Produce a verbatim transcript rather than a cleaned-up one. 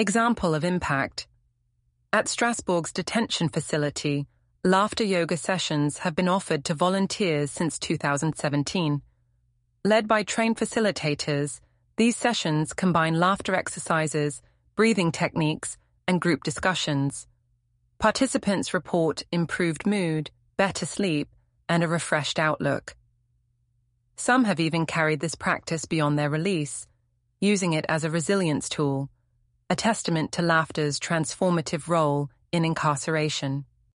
Example of impact. At Strasbourg's detention facility, laughter yoga sessions have been offered to volunteers since two thousand seventeen. Led by trained facilitators, these sessions combine laughter exercises, breathing techniques, and group discussions. Participants report improved mood, better sleep, and a refreshed outlook. Some have even carried this practice beyond their release, using it as a resilience tool, a testament to laughter's transformative role in incarceration.